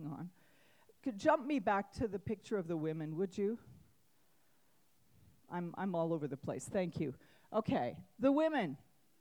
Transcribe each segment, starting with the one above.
hang on. Could jump me back to the picture of the women, would you? I'm all over the place. Thank you. Okay, the women.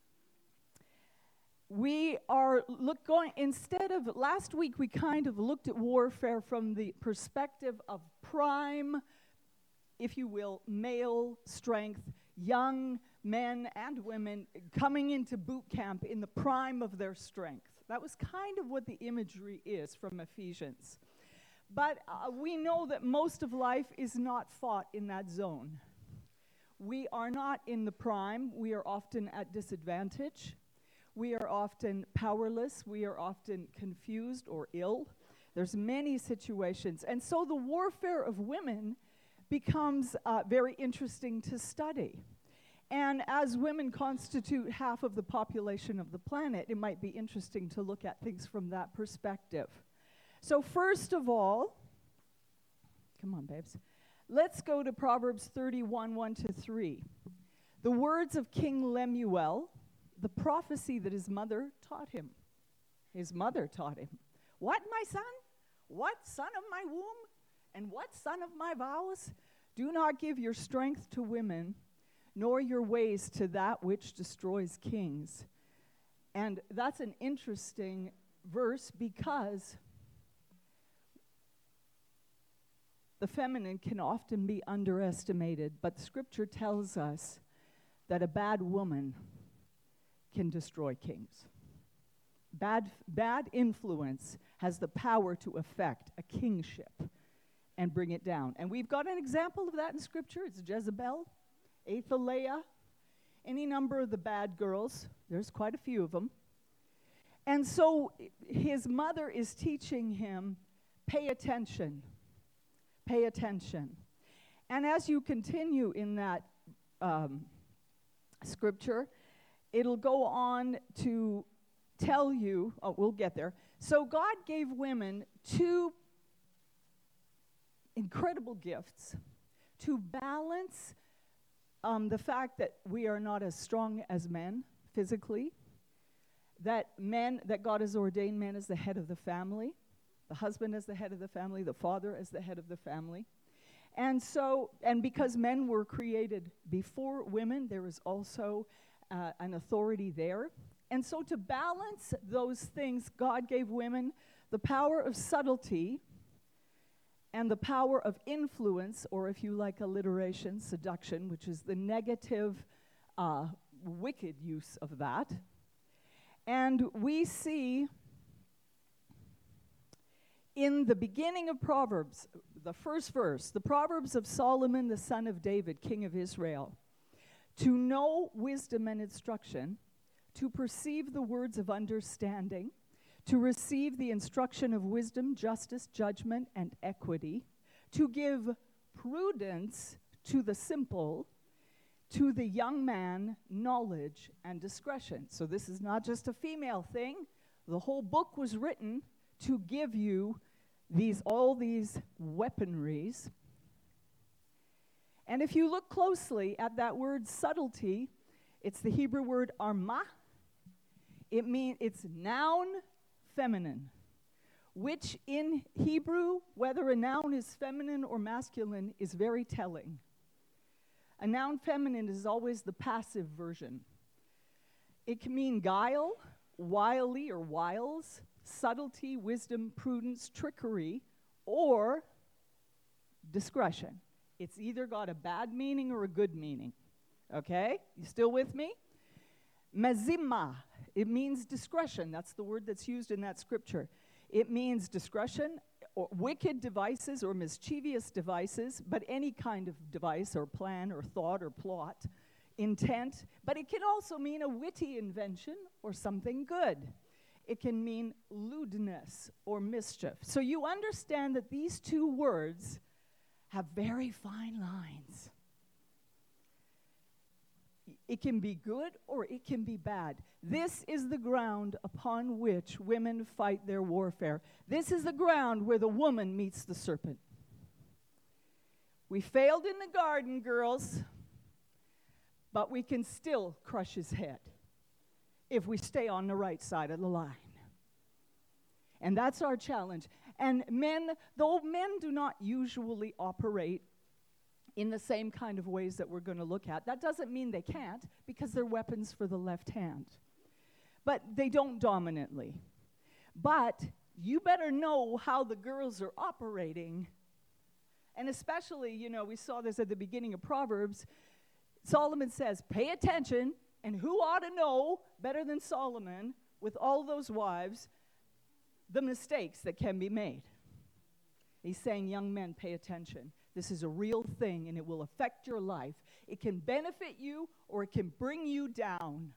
We are instead of last week, we kind of looked at warfare from the perspective of prime, if you will, male strength, young men and women coming into boot camp in the prime of their strength. That was kind of what the imagery is from Ephesians. But we know that most of life is not fought in that zone. We are not in the prime. We are often at disadvantage. We are often powerless. We are often confused or ill. There's many situations. And so the warfare of women becomes very interesting to study. And as women constitute half of the population of the planet, it might be interesting to look at things from that perspective. So first of all, come on, babes. Let's go to Proverbs 31, 1-3. The words of King Lemuel, the prophecy that his mother taught him. His mother taught him. What, my son? What, son of my womb? And what, son of my vows? Do not give your strength to women, nor your ways to that which destroys kings. And that's an interesting verse because the feminine can often be underestimated, but Scripture tells us that a bad woman can destroy kings. Bad influence has the power to affect a kingship and bring it down. And we've got an example of that in Scripture. It's Jezebel, Athaliah, any number of the bad girls. There's quite a few of them. And so his mother is teaching him, pay attention. Pay attention. And as you continue in that Scripture, it'll go on to tell you, we'll get there. So God gave women two incredible gifts to balance the fact that we are not as strong as men physically, that God has ordained men as the head of the family, the husband as the head of the family, the father as the head of the family. And so, and because men were created before women, there is also an authority there. And so to balance those things, God gave women the power of subtlety and the power of influence, or if you like alliteration, seduction, which is the negative, wicked use of that. And we see in the beginning of Proverbs, the first verse, the Proverbs of Solomon, the son of David, king of Israel, to know wisdom and instruction, to perceive the words of understanding, to receive the instruction of wisdom, justice, judgment, and equity, to give prudence to the simple, to the young man, knowledge and discretion. So this is not just a female thing. The whole book was written to give you all these weaponries. And if you look closely at that word subtlety, it's the Hebrew word armah. It's noun feminine, which in Hebrew, whether a noun is feminine or masculine, is very telling. A noun feminine is always the passive version. It can mean guile, wily or wiles, subtlety, wisdom, prudence, trickery, or discretion. It's either got a bad meaning or a good meaning. Okay? You still with me? Mezimah, it means discretion. That's the word that's used in that scripture. It means discretion, or wicked devices or mischievous devices, but any kind of device or plan or thought or plot, intent. But it can also mean a witty invention or something good. It can mean lewdness or mischief. So you understand that these two words have very fine lines. It can be good or it can be bad. This is the ground upon which women fight their warfare. This is the ground where the woman meets the serpent. We failed in the garden, girls, but we can still crush his head if we stay on the right side of the line. And that's our challenge. And men, though men do not usually operate in the same kind of ways that we're going to look at, that doesn't mean they can't, because they're weapons for the left hand. But they don't dominantly. But you better know how the girls are operating. And especially, you know, we saw this at the beginning of Proverbs. Solomon says, pay attention, and who ought to know better than Solomon, with all those wives, the mistakes that can be made. He's saying, young men, pay attention. This is a real thing, and it will affect your life. It can benefit you, or it can bring you down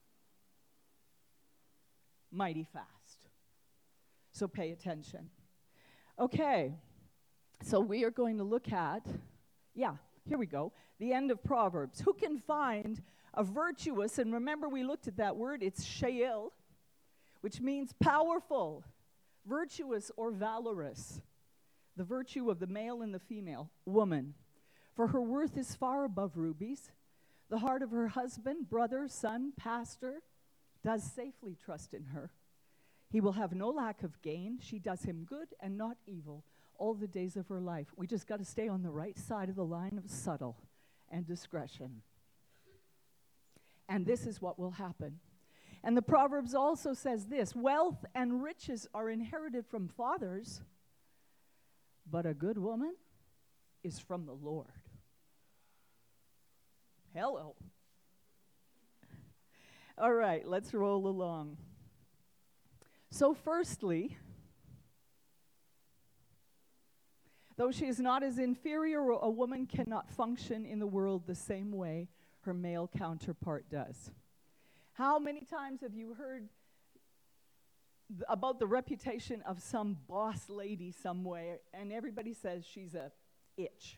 mighty fast. So pay attention. Okay, so we are going to look at, here we go, the end of Proverbs. Who can find a virtuous, and remember we looked at that word, it's sheil, which means powerful, virtuous, or valorous. The virtue of the male and the female woman. For her worth is far above rubies. The heart of her husband, brother, son, pastor, does safely trust in her. He will have no lack of gain. She does him good and not evil all the days of her life. We just got to stay on the right side of the line of subtle and discretion. And this is what will happen. And the Proverbs also says this, wealth and riches are inherited from fathers, but a good woman is from the Lord. Hello. All right, let's roll along. So firstly, though she is not as inferior, a woman cannot function in the world the same way her male counterpart does. How many times have you heard about the reputation of some boss lady somewhere, and everybody says she's a itch?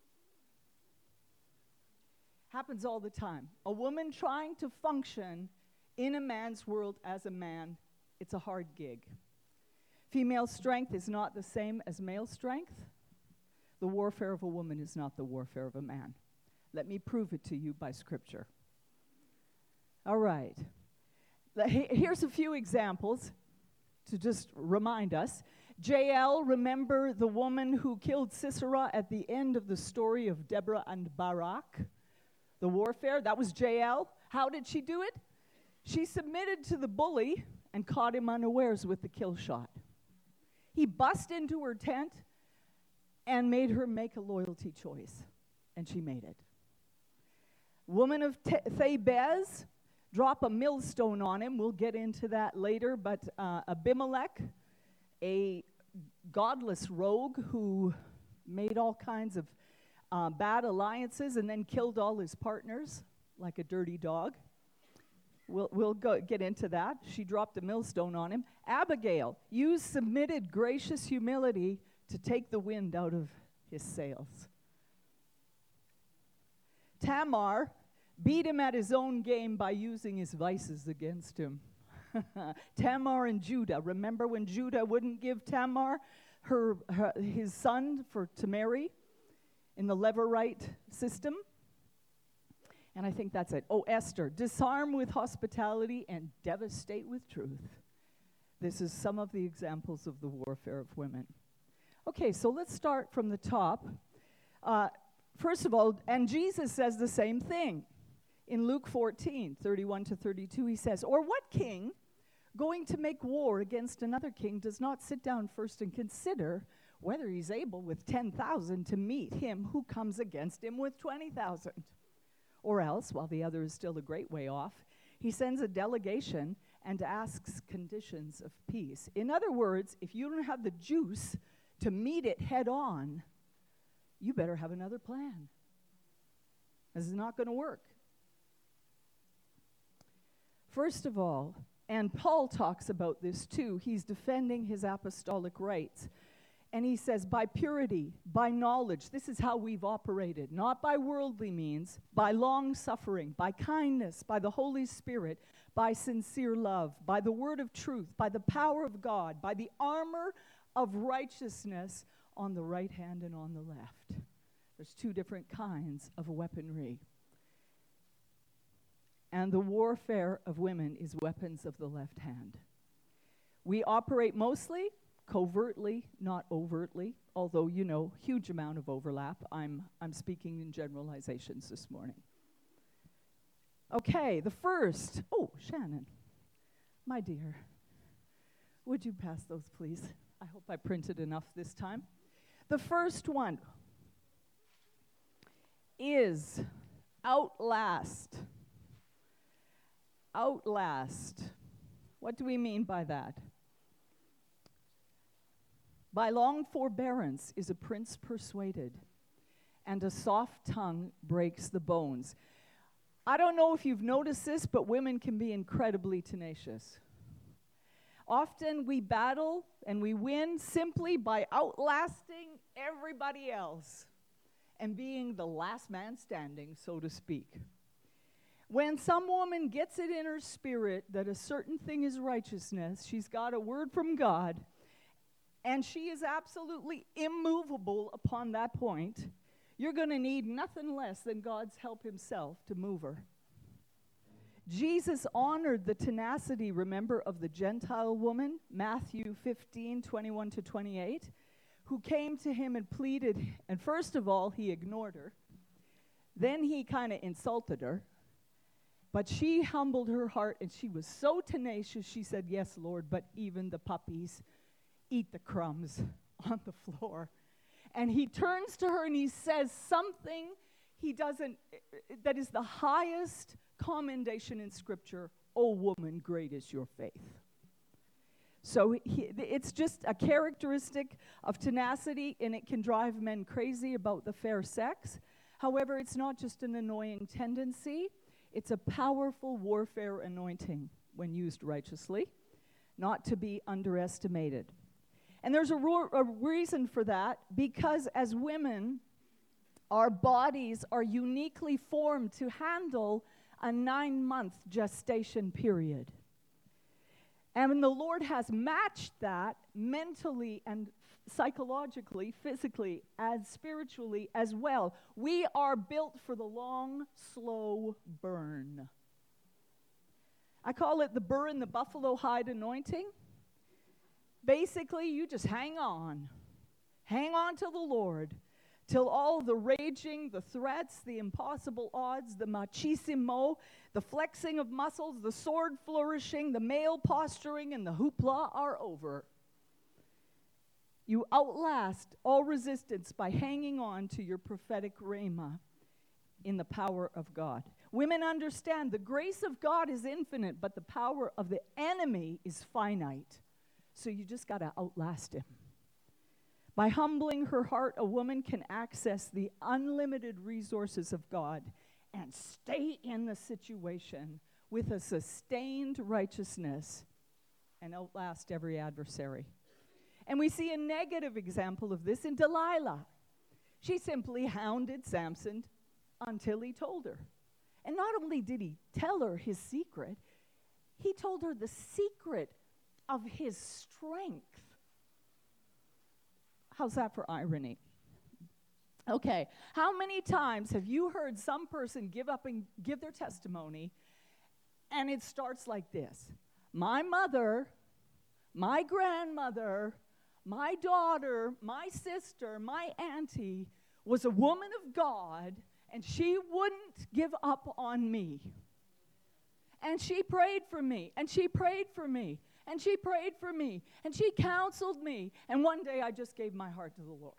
Happens all the time. A woman trying to function in a man's world as a man, it's a hard gig. Female strength is not the same as male strength. The warfare of a woman is not the warfare of a man. Let me prove it to you by Scripture. All right. Here's a few examples to just remind us. Jael, remember the woman who killed Sisera at the end of the story of Deborah and Barak? The warfare, that was Jael. How did she do it? She submitted to the bully and caught him unawares with the kill shot. He bust into her tent and made her make a loyalty choice, and she made it. Woman of Thebez, drop a millstone on him. We'll get into that later, but Abimelech, a godless rogue who made all kinds of bad alliances and then killed all his partners like a dirty dog. We'll get into that. She dropped a millstone on him. Abigail used submitted, gracious humility to take the wind out of his sails. Tamar beat him at his own game by using his vices against him. Tamar and Judah. Remember when Judah wouldn't give Tamar his son to marry in the Levirate system? And I think that's it. Oh, Esther. Disarm with hospitality and devastate with truth. This is some of the examples of the warfare of women. Okay, so let's start from the top. First of all, and Jesus says the same thing. In Luke 14, 31 to 32, he says, or what king going to make war against another king does not sit down first and consider whether he's able with 10,000 to meet him who comes against him with 20,000? Or else, while the other is still a great way off, he sends a delegation and asks conditions of peace. In other words, if you don't have the juice to meet it head on, you better have another plan. This is not going to work. First of all, and Paul talks about this too, he's defending his apostolic rights. And he says, by purity, by knowledge, this is how we've operated, not by worldly means, by long suffering, by kindness, by the Holy Spirit, by sincere love, by the word of truth, by the power of God, by the armor of righteousness on the right hand and on the left. There's two different kinds of weaponry. And the warfare of women is weapons of the left hand. We operate mostly covertly, not overtly, although, huge amount of overlap. I'm speaking in generalizations this morning. Okay, the first. Oh, Shannon, my dear, would you pass those, please? I hope I printed enough this time. The first one is outlast. Outlast. What do we mean by that? By long forbearance is a prince persuaded, and a soft tongue breaks the bones. I don't know if you've noticed this, but women can be incredibly tenacious. Often we battle and we win simply by outlasting everybody else and being the last man standing, so to speak. When some woman gets it in her spirit that a certain thing is righteousness, she's got a word from God, and she is absolutely immovable upon that point, you're going to need nothing less than God's help himself to move her. Jesus honored the tenacity, remember, of the Gentile woman, Matthew 15:21-28, who came to him and pleaded, and first of all, he ignored her. Then he kind of insulted her. But she humbled her heart, and she was so tenacious, she said, "Yes, Lord, but even the puppies eat the crumbs on the floor." And he turns to her and he says something that is the highest commendation in Scripture. "O woman, great is your faith." So it's just a characteristic of tenacity, and it can drive men crazy about the fair sex. However, it's not just an annoying tendency. It's a powerful warfare anointing when used righteously, not to be underestimated. And there's a reason for that, because as women, our bodies are uniquely formed to handle a 9-month gestation period. And the Lord has matched that mentally and psychologically, physically, as spiritually as well. We are built for the long, slow burn. I call it the burr in the buffalo hide anointing. Basically, you just hang on. Hang on to the Lord till all the raging, the threats, the impossible odds, the machismo, the flexing of muscles, the sword flourishing, the male posturing, and the hoopla are over. You outlast all resistance by hanging on to your prophetic rhema in the power of God. Women understand the grace of God is infinite, but the power of the enemy is finite. So you just got to outlast him. By humbling her heart, a woman can access the unlimited resources of God and stay in the situation with a sustained righteousness and outlast every adversary. And we see a negative example of this in Delilah. She simply hounded Samson until he told her. And not only did he tell her his secret, he told her the secret of his strength. How's that for irony? Okay, how many times have you heard some person give up and give their testimony, and it starts like this: my mother, my grandmother, my daughter, my sister, my auntie was a woman of God, and she wouldn't give up on me. And she prayed for me, and she prayed for me, and she prayed for me, and she counseled me, and one day I just gave my heart to the Lord.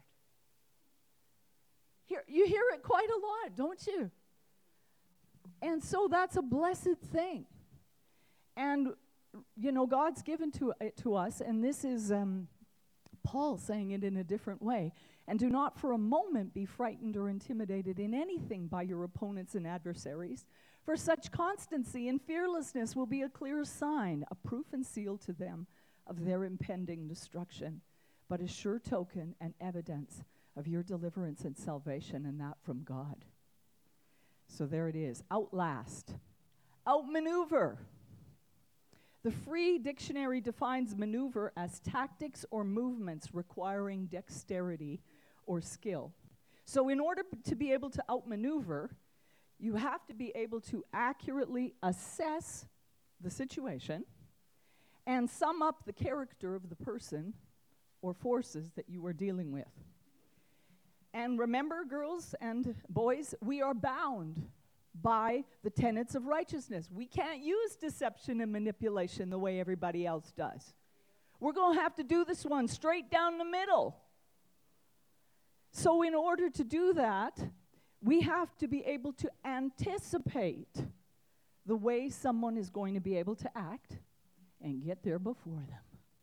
You hear it quite a lot, don't you? And so that's a blessed thing. And, God's given to us, and this is Paul saying it in a different way. And do not for a moment be frightened or intimidated in anything by your opponents and adversaries, for such constancy and fearlessness will be a clear sign, a proof and seal to them of their impending destruction, but a sure token and evidence of your deliverance and salvation, and that from God. So there it is. Outlast. Outmaneuver. The Free Dictionary defines maneuver as tactics or movements requiring dexterity or skill. So in order to be able to outmaneuver, you have to be able to accurately assess the situation and sum up the character of the person or forces that you are dealing with. And remember, girls and boys, we are bound by the tenets of righteousness. We can't use deception and manipulation the way everybody else does. We're going to have to do this one straight down the middle. So in order to do that, we have to be able to anticipate the way someone is going to be able to act and get there before them.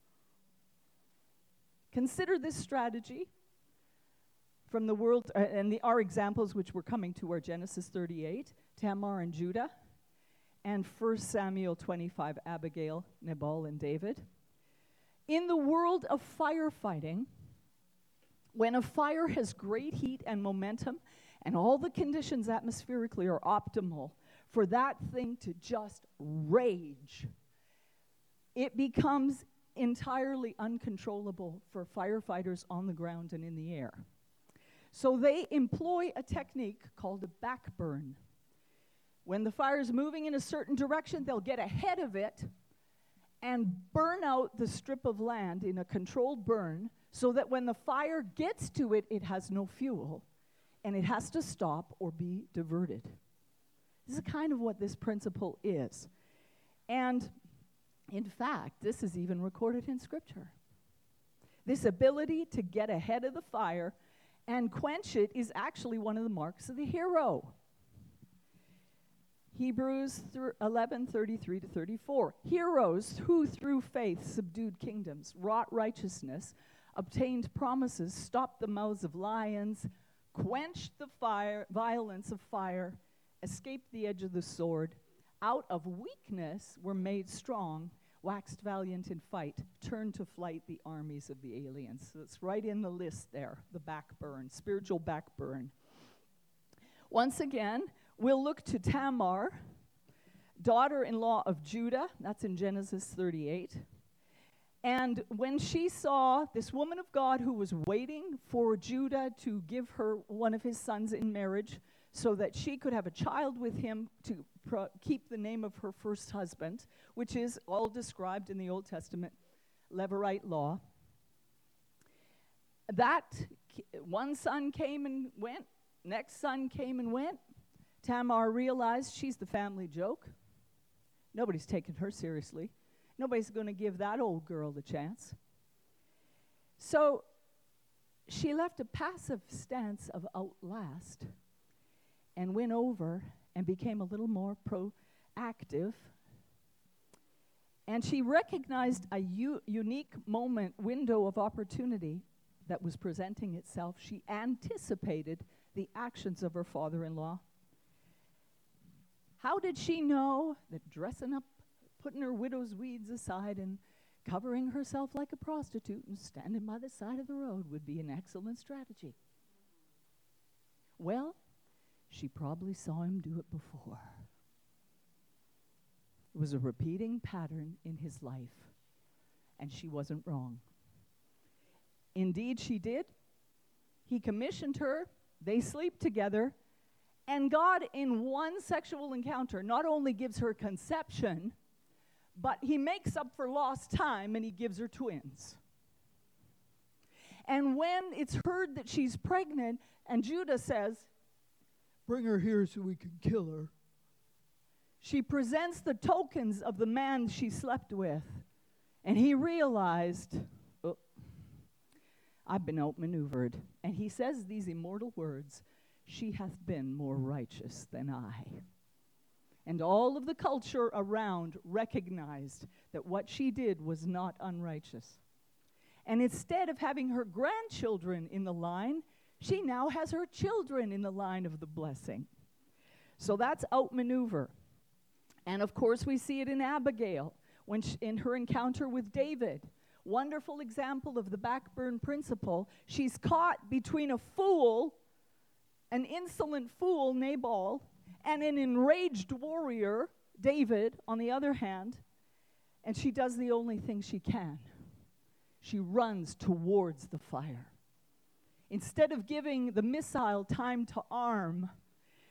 Consider this strategy from the world, our examples which we're coming to are Genesis 38, Tamar and Judah, and 1 Samuel 25, Abigail, Nabal, and David. In the world of firefighting, when a fire has great heat and momentum, and all the conditions atmospherically are optimal for that thing to just rage, it becomes entirely uncontrollable for firefighters on the ground and in the air. So they employ a technique called a backburn. When the fire is moving in a certain direction, they'll get ahead of it and burn out the strip of land in a controlled burn so that when the fire gets to it, it has no fuel and it has to stop or be diverted. This is kind of what this principle is. And in fact, this is even recorded in Scripture. This ability to get ahead of the fire and quench it is actually one of the marks of the hero. Hebrews 11:33-34. Heroes who through faith subdued kingdoms, wrought righteousness, obtained promises, stopped the mouths of lions, quenched the violence of fire, escaped the edge of the sword, out of weakness were made strong, waxed valiant in fight, turned to flight the armies of the aliens. So it's right in the list there, the backburn, spiritual backburn. Once again, we'll look to Tamar, daughter-in-law of Judah. That's in Genesis 38. And when she saw this woman of God who was waiting for Judah to give her one of his sons in marriage so that she could have a child with him to keep the name of her first husband, which is all described in the Old Testament Levirate law. That one son came and went, next son came and went. Tamar realized she's the family joke. Nobody's taking her seriously. Nobody's going to give that old girl the chance. So she left a passive stance of outlast and went over and became a little more proactive. And she recognized a unique window of opportunity that was presenting itself. She anticipated the actions of her father-in-law. How did she know that dressing up, putting her widow's weeds aside and covering herself like a prostitute and standing by the side of the road would be an excellent strategy? Well, she probably saw him do it before. It was a repeating pattern in his life, and she wasn't wrong. Indeed, she did. He commissioned her. They sleep together. And God, in one sexual encounter, not only gives her conception, but he makes up for lost time and he gives her twins. And when it's heard that she's pregnant, and Judah says, "Bring her here so we can kill her," she presents the tokens of the man she slept with. And he realized, oh, I've been outmaneuvered. And he says these immortal words, "She hath been more righteous than I." And all of the culture around recognized that what she did was not unrighteous. And instead of having her grandchildren in the line, she now has her children in the line of the blessing. So that's outmaneuver. And of course, we see it in Abigail, when in her encounter with David. Wonderful example of the backburn principle. She's caught between a fool, an insolent fool, Nabal, and an enraged warrior, David, on the other hand, and she does the only thing she can. She runs towards the fire. Instead of giving the missile time to arm,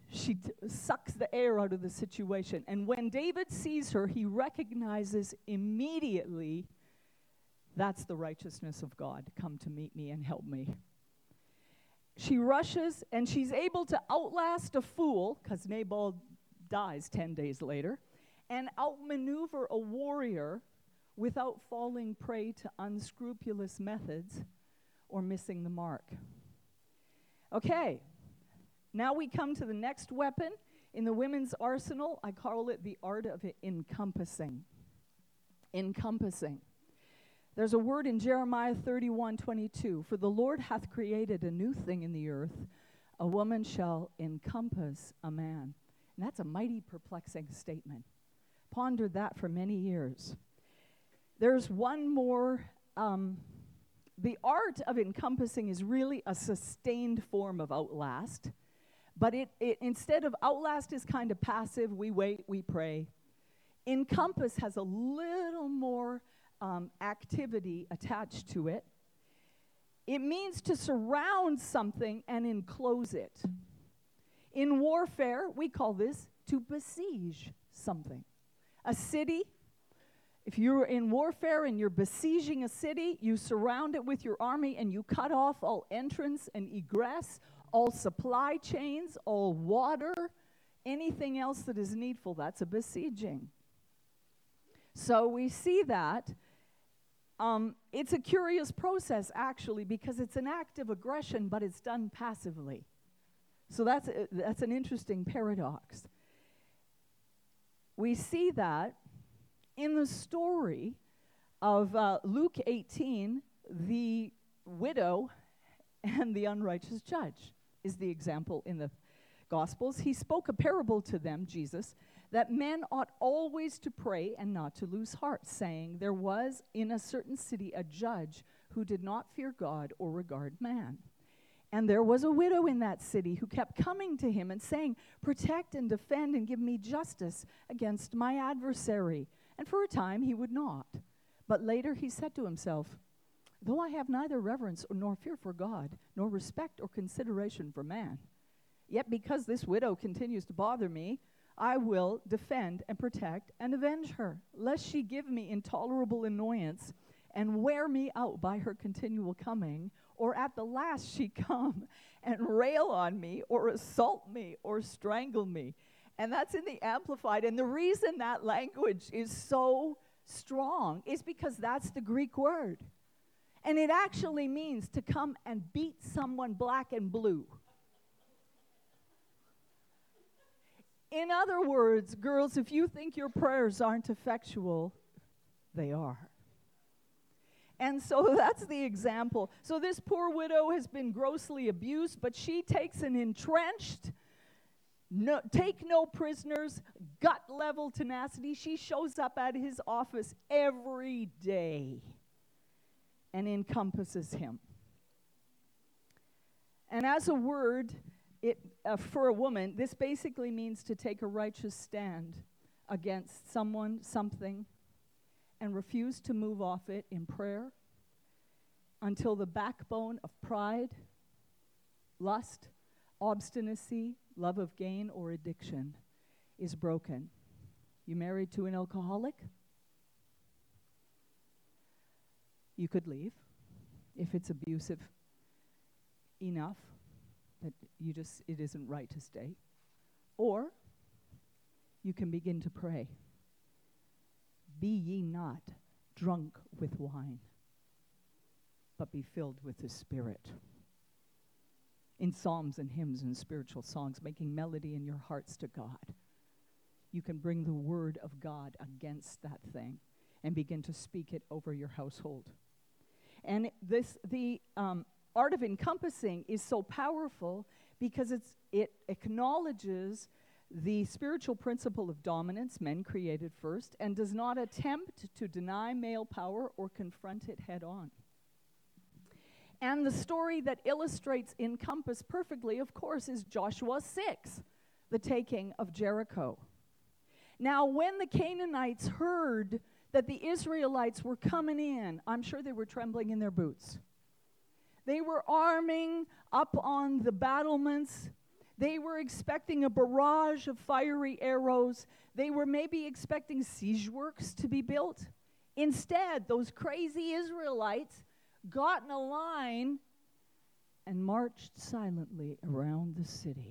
She sucks the air out of the situation. And when David sees her, he recognizes immediately, that's the righteousness of God. Come to meet me and help me. She rushes, and she's able to outlast a fool, because Nabal dies 10 days later, and outmaneuver a warrior without falling prey to unscrupulous methods or missing the mark. Okay, now we come to the next weapon in the women's arsenal. I call it the art of encompassing. Encompassing. There's a word in Jeremiah 31:22. For the Lord hath created a new thing in the earth. A woman shall encompass a man. And that's a mighty perplexing statement. Pondered that for many years. There's one more. The art of encompassing is really a sustained form of outlast. But it instead of outlast is kind of passive. We wait, we pray. Encompass has a little more activity attached to it. It means to surround something and enclose it. In warfare, we call this to besiege something. A city, if you're in warfare and you're besieging a city, you surround it with your army and you cut off all entrance and egress, all supply chains, all water, anything else that is needful. That's a besieging. So we see that. It's a curious process, actually, because it's an act of aggression, but it's done passively. So that's an interesting paradox. We see that in the story of Luke 18, the widow and the unrighteous judge is the example in the Gospels. He spoke a parable to them, Jesus, that men ought always to pray and not to lose heart, saying, there was in a certain city a judge who did not fear God or regard man. And there was a widow in that city who kept coming to him and saying, protect and defend and give me justice against my adversary. And for a time he would not. But later he said to himself, though I have neither reverence nor fear for God, nor respect or consideration for man, yet because this widow continues to bother me, I will defend and protect and avenge her, lest she give me intolerable annoyance and wear me out by her continual coming, or at the last she come and rail on me, or assault me, or strangle me. And that's in the Amplified. And the reason that language is so strong is because that's the Greek word. And it actually means to come and beat someone black and blue. In other words, girls, if you think your prayers aren't effectual, they are. And so that's the example. So this poor widow has been grossly abused, but she takes an entrenched, take no prisoners, gut-level tenacity. She shows up at his office every day and encompasses him. And as a word, for a woman, this basically means to take a righteous stand against someone, something, and refuse to move off it in prayer until the backbone of pride, lust, obstinacy, love of gain, or addiction is broken. You married to an alcoholic? You could leave if it's abusive enough that it isn't right to stay. Or you can begin to pray. Be ye not drunk with wine, but be filled with the Spirit. In psalms and hymns and spiritual songs, making melody in your hearts to God, you can bring the word of God against that thing and begin to speak it over your household. And the art of encompassing is so powerful because it acknowledges the spiritual principle of dominance, men created first, and does not attempt to deny male power or confront it head on. And the story that illustrates encompass perfectly, of course, is Joshua 6, the taking of Jericho. Now, when the Canaanites heard that the Israelites were coming in, I'm sure they were trembling in their boots. They were arming up on the battlements. They were expecting a barrage of fiery arrows. They were maybe expecting siege works to be built. Instead, those crazy Israelites got in a line and marched silently around the city.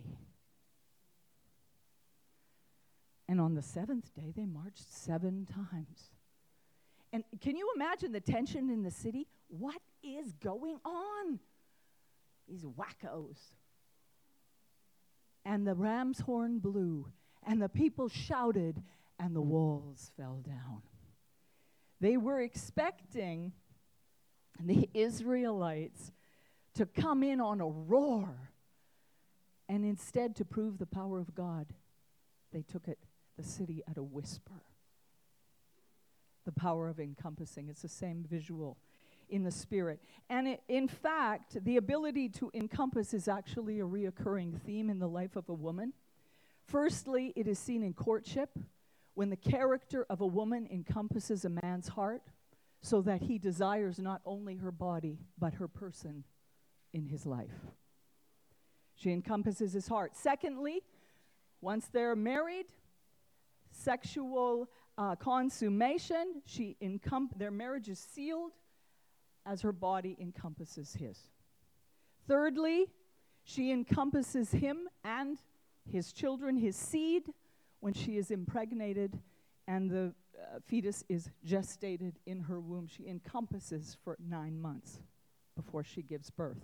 And on the seventh day, they marched 7 times. And can you imagine the tension in the city? What is going on? These wackos. And the ram's horn blew, and the people shouted, and the walls fell down. They were expecting the Israelites to come in on a roar, and instead, to prove the power of God, they took the city at a whisper. The power of encompassing. It's the same visual in the spirit. And in fact, the ability to encompass is actually a reoccurring theme in the life of a woman. Firstly, it is seen in courtship, when the character of a woman encompasses a man's heart, so that he desires not only her body, but her person in his life. She encompasses his heart. Secondly, once they're married, sexual consummation, their marriage is sealed as her body encompasses his. Thirdly, she encompasses him and his children, his seed, when she is impregnated and the fetus is gestated in her womb. She encompasses for 9 months before she gives birth.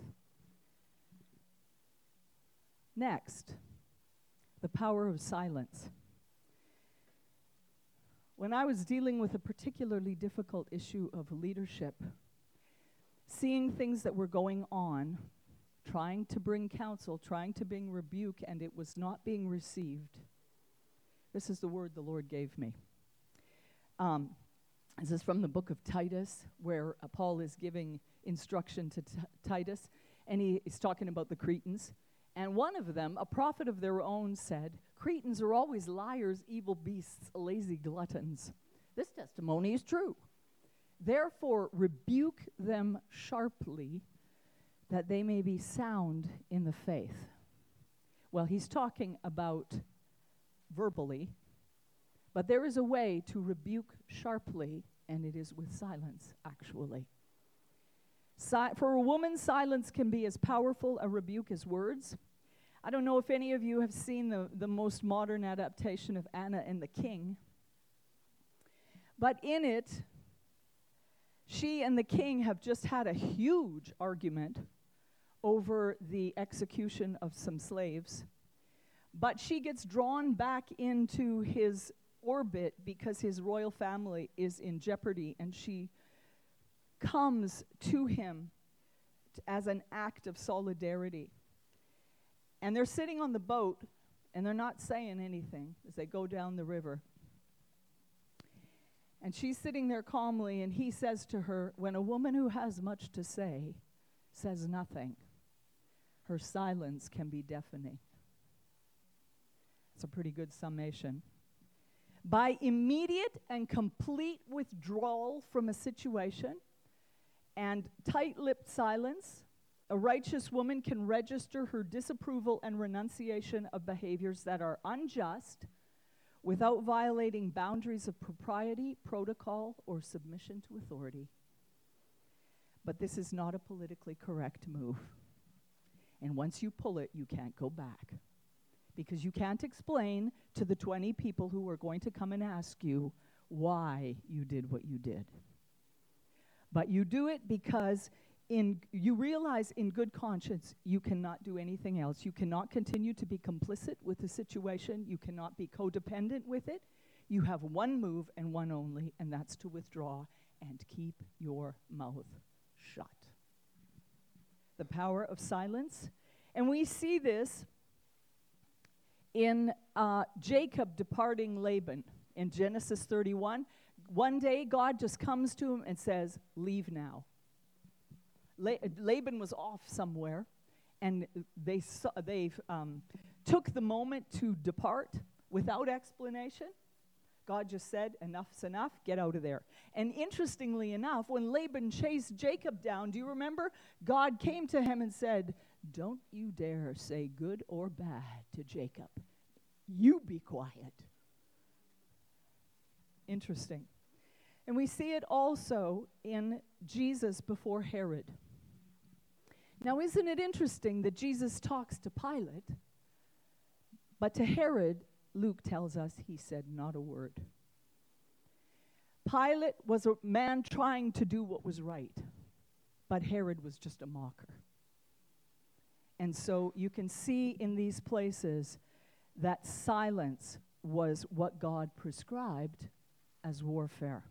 Next, the power of silence. When I was dealing with a particularly difficult issue of leadership, seeing things that were going on, trying to bring counsel, trying to bring rebuke, and it was not being received, this is the word the Lord gave me. This is from the book of Titus, where Paul is giving instruction to Titus, and he is talking about the Cretans. And one of them, a prophet of their own, said, "Cretans are always liars, evil beasts, lazy gluttons." This testimony is true. "Therefore rebuke them sharply, that they may be sound in the faith." Well, he's talking about verbally, but there is a way to rebuke sharply, and it is with silence, actually. For a woman, silence can be as powerful a rebuke as words. I don't know if any of you have seen the most modern adaptation of Anna and the King, but in it, she and the king have just had a huge argument over the execution of some slaves. But she gets drawn back into his orbit because his royal family is in jeopardy, and she comes to him as an act of solidarity. And they're sitting on the boat, and they're not saying anything as they go down the river. And she's sitting there calmly, and he says to her, "When a woman who has much to say says nothing, her silence can be deafening." It's a pretty good summation. By immediate and complete withdrawal from a situation and tight-lipped silence, a righteous woman can register her disapproval and renunciation of behaviors that are unjust without violating boundaries of propriety, protocol, or submission to authority. But this is not a politically correct move. And once you pull it, you can't go back. Because you can't explain to the 20 people who are going to come and ask you why you did what you did. But you do it because you realize in good conscience you cannot do anything else. You cannot continue to be complicit with the situation. You cannot be codependent with it. You have one move and one only, and that's to withdraw and keep your mouth shut. The power of silence. And we see this in Jacob departing Laban in Genesis 31. One day, God just comes to him and says, "Leave now." Laban was off somewhere, and they took the moment to depart without explanation. God just said, "Enough's enough, get out of there." And interestingly enough, when Laban chased Jacob down, do you remember? God came to him and said, don't you dare say good or bad to Jacob. You be quiet. Interesting. And we see it also in Jesus before Herod. Now, isn't it interesting that Jesus talks to Pilate, but to Herod, Luke tells us he said not a word. Pilate was a man trying to do what was right, but Herod was just a mocker. And so you can see in these places that silence was what God prescribed as warfare.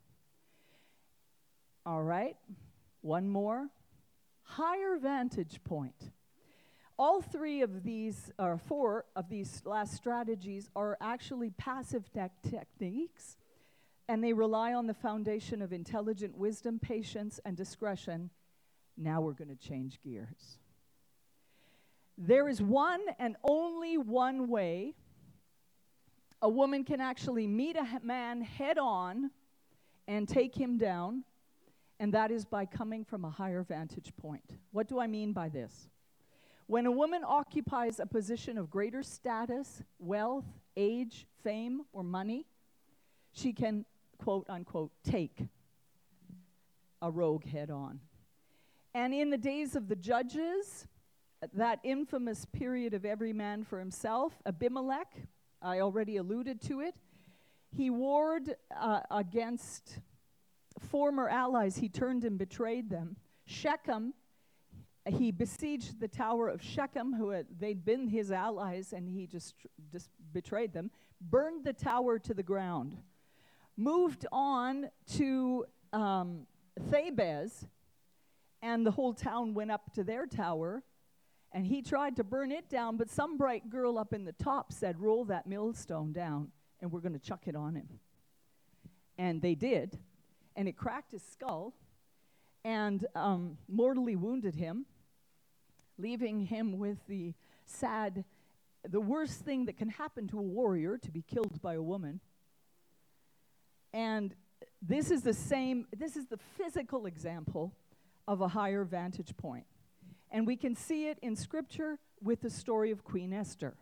All right, one more. Higher vantage point. All three of these, or four of these last strategies, are actually passive techniques, and they rely on the foundation of intelligent wisdom, patience, and discretion. Now we're going to change gears. There is one and only one way a woman can actually meet a man head on and take him down, and that is by coming from a higher vantage point. What do I mean by this? When a woman occupies a position of greater status, wealth, age, fame, or money, she can, quote unquote, take a rogue head on. And in the days of the judges, that infamous period of every man for himself, Abimelech, I already alluded to it, he warred against former allies. He turned and betrayed them. Shechem, he besieged the tower of Shechem, they'd been his allies, and he just betrayed them, burned the tower to the ground, moved on to Thebez, and the whole town went up to their tower, and he tried to burn it down, but some bright girl up in the top said, roll that millstone down, and we're going to chuck it on him. And they did, and it cracked his skull and mortally wounded him, leaving him with the worst thing that can happen to a warrior, to be killed by a woman. And this is the physical example of a higher vantage point. And we can see it in Scripture with the story of Queen Esther.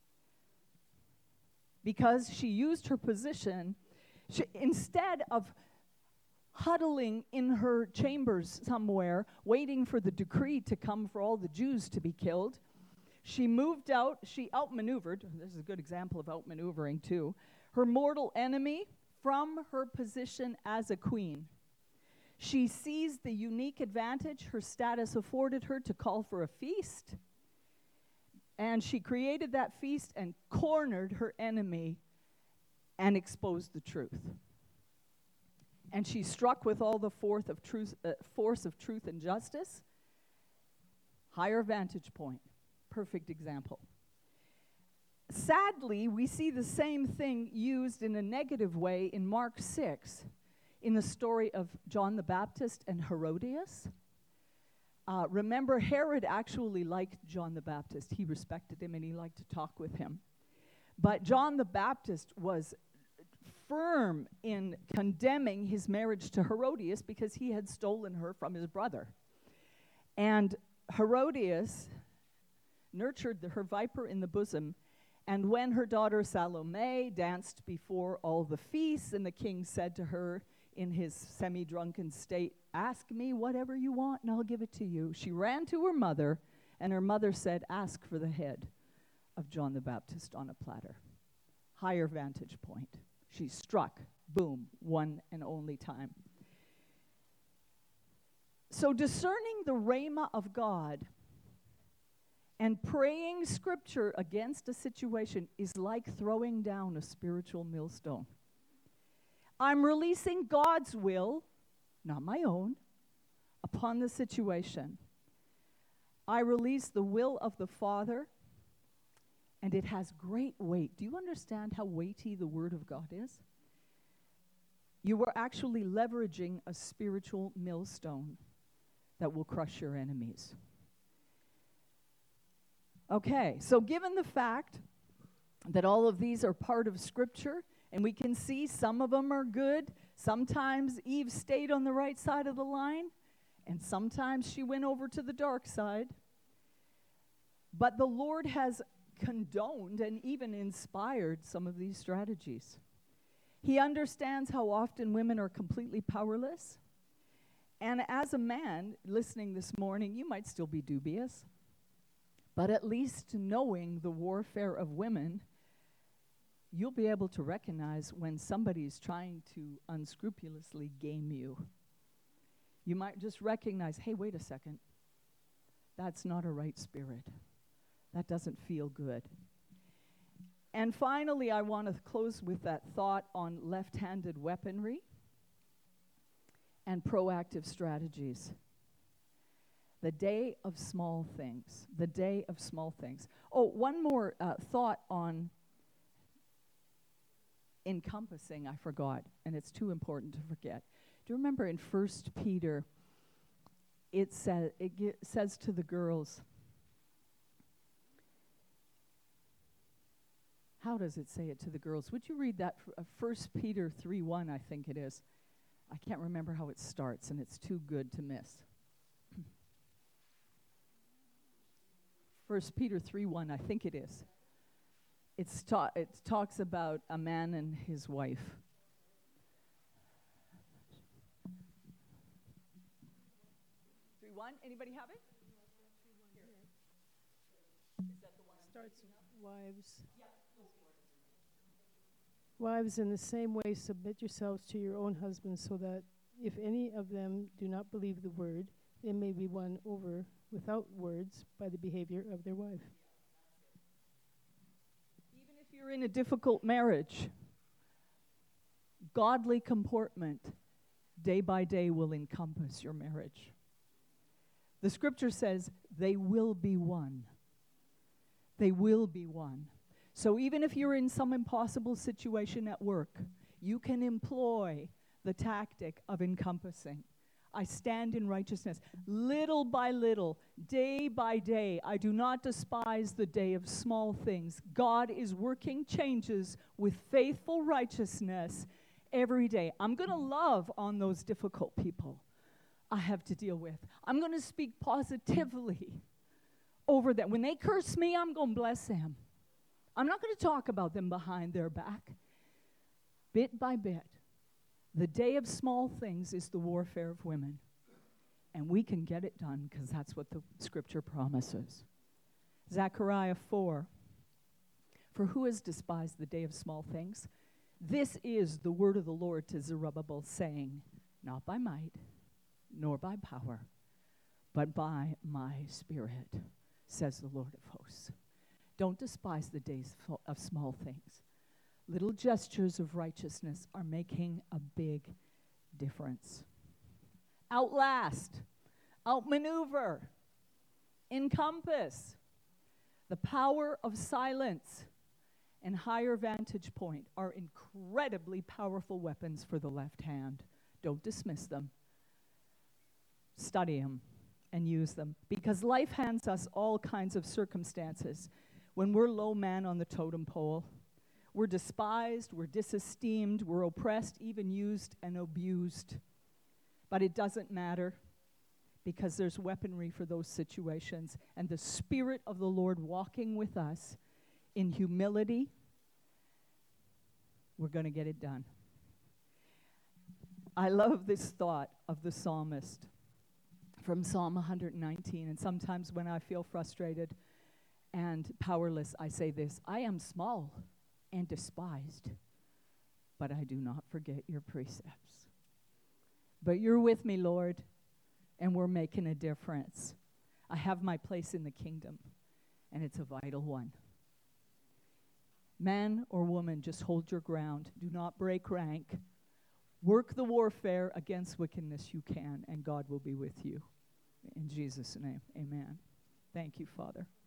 Because she used her position, instead of huddling in her chambers somewhere, waiting for the decree to come for all the Jews to be killed, she moved out, she outmaneuvered, this is a good example of outmaneuvering too, her mortal enemy from her position as a queen. She seized the unique advantage her status afforded her to call for a feast, and she created that feast and cornered her enemy and exposed the truth. And she struck with all the force of truth and justice. Higher vantage point. Perfect example. Sadly, we see the same thing used in a negative way in Mark 6, in the story of John the Baptist and Herodias. Remember, Herod actually liked John the Baptist. He respected him and he liked to talk with him. But John the Baptist was firm in condemning his marriage to Herodias because he had stolen her from his brother. And Herodias nurtured her viper in the bosom, and when her daughter Salome danced before all the feasts, and the king said to her in his semi-drunken state, ask me whatever you want and I'll give it to you. She ran to her mother, and her mother said, ask for the head of John the Baptist on a platter. Higher vantage point. She struck, boom, one and only time. So discerning the rhema of God and praying Scripture against a situation is like throwing down a spiritual millstone. I'm releasing God's will, not my own, upon the situation. I release the will of the Father, and it has great weight. Do you understand how weighty the Word of God is? You are actually leveraging a spiritual millstone that will crush your enemies. Okay, so given the fact that all of these are part of Scripture, and we can see some of them are good, sometimes Eve stayed on the right side of the line, and sometimes she went over to the dark side. But the Lord has condoned and even inspired some of these strategies. He understands how often women are completely powerless. And as a man listening this morning, you might still be dubious. But at least knowing the warfare of women, you'll be able to recognize when somebody's trying to unscrupulously game you. You might just recognize, hey, wait a second. That's not a right spirit. That doesn't feel good. And finally, I want to close with that thought on left-handed weaponry and proactive strategies. The day of small things. The day of small things. Oh, one more thought on encompassing, I forgot, and it's too important to forget. Do you remember in 1 Peter, it says to the girls, how does it say it to the girls? Would you read that? 1 Peter 3:1, I think it is. I can't remember how it starts, and it's too good to miss. 1 Peter 3:1, I think it is. It talks about a man and his wife. Anybody have it? Is that the one? Starts wives. Wives, in the same way, submit yourselves to your own husbands, so that if any of them do not believe the word, they may be won over without words by the behavior of their wife. Even if you're in a difficult marriage, godly comportment day by day will encompass your marriage. The scripture says they will be won. They will be won. So even if you're in some impossible situation at work, you can employ the tactic of encompassing. I stand in righteousness. Little by little, day by day, I do not despise the day of small things. God is working changes with faithful righteousness every day. I'm going to love on those difficult people I have to deal with. I'm going to speak positively over them. When they curse me, I'm going to bless them. I'm not going to talk about them behind their back. Bit by bit, the day of small things is the warfare of women. And we can get it done because that's what the scripture promises. Zechariah 4. For who has despised the day of small things? This is the word of the Lord to Zerubbabel, saying, not by might, nor by power, but by my Spirit, says the Lord of hosts. Don't despise the days of small things. Little gestures of righteousness are making a big difference. Outlast, outmaneuver, encompass. The power of silence and higher vantage point are incredibly powerful weapons for the left hand. Don't dismiss them. Study them and use them, because life hands us all kinds of circumstances. When we're low man on the totem pole, we're despised, we're disesteemed, we're oppressed, even used and abused. But it doesn't matter, because there's weaponry for those situations, and the Spirit of the Lord walking with us in humility, we're going to get it done. I love this thought of the psalmist from Psalm 119, and sometimes when I feel frustrated and powerless, I say this: I am small and despised, but I do not forget your precepts. But you're with me, Lord, and we're making a difference. I have my place in the kingdom, and it's a vital one. Man or woman, just hold your ground. Do not break rank. Work the warfare against wickedness you can, and God will be with you. In Jesus' name, amen. Thank you, Father.